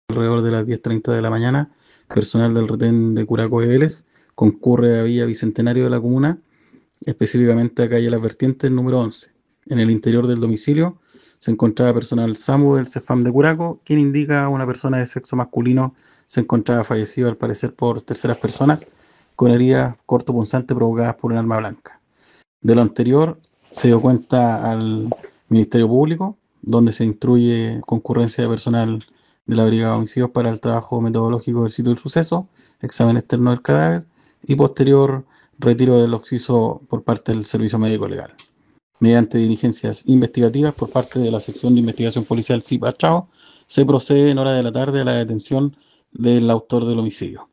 alrededor de las 10:30 de la mañana, personal del retén de Curacao de Vélez concurre a Villa Bicentenario de la comuna, específicamente a calle Las Vertientes número 11. En el interior del domicilio se encontraba personal SAMU del CEFAM de Curacao, quien indica a una persona de sexo masculino se encontraba fallecido al parecer por terceras personas con heridas cortopunzantes provocadas por un arma blanca. De lo anterior se dio cuenta al Ministerio Público, donde se instruye concurrencia de personal de la Brigada de Homicidios para el trabajo metodológico del sitio del suceso, examen externo del cadáver y posterior retiro del occiso por parte del Servicio Médico Legal. Mediante diligencias investigativas por parte de la Sección de Investigación Policial CIP Achao, se procede en hora de la tarde a la detención del autor del homicidio.